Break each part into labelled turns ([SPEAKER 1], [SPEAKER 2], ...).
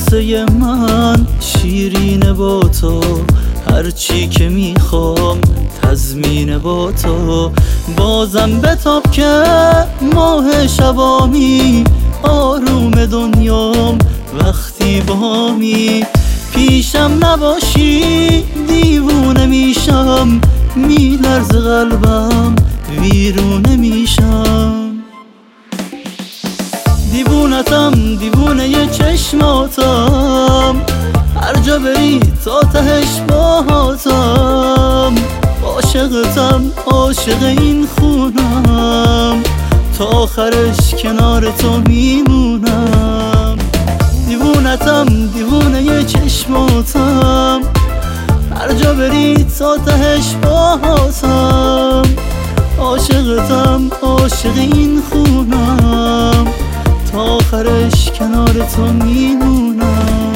[SPEAKER 1] قصه من شیرینه با تو، هرچی که میخوام تضمینه با تو. بازم بتاب که ماه شبامی، آروم دنیام وقتی بامی. پیشم نباشی دیوونه میشم، میلرز قلبم ویرونه میشم. دیوونتم دیوونه چشماتم، هر جا بری تا تهش باهاتم. عاشقتم عاشق این خونم، تا آخرش کنار تو میمونم. دیوونتم دیوونه چشماتم، هر جا بری تا تهش باهاتم. عاشقتم عاشق این خونم، تا آخرش کنار تو میمونم.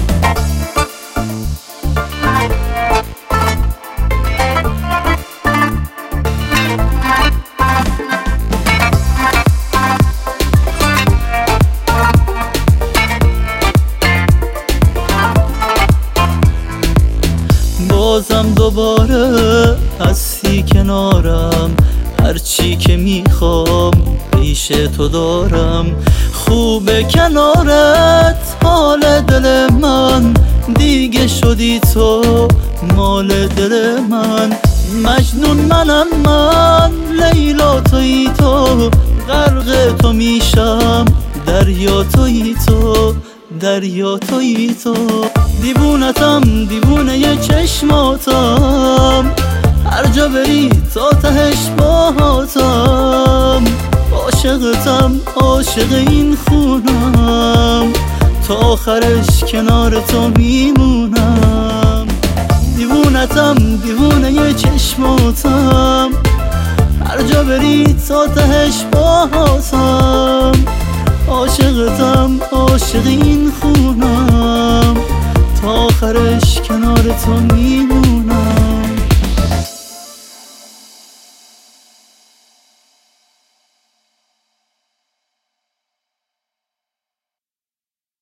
[SPEAKER 1] بازم دوباره هستی کنارم، هرچی که میخوام پیش تو دارم. خوبه کنارت حال دل من، دیگه شدی تو مال دل من. مجنون منم من، لیلا تویی تو، غرق تو میشم دریا تویی تو، دریا تویی تو. دیوونتم دیوونه چشماتم، هر جا بری تا تهش باهاتم. عاشقتم عاشق این خونم، تا آخرش کنار تو میمونم. دیوونتم دیوونه چشماتم، هر جا بری تا تهش باهاتم. عاشقتم عاشق این خونم، تا آخرش کنار تو میمونم.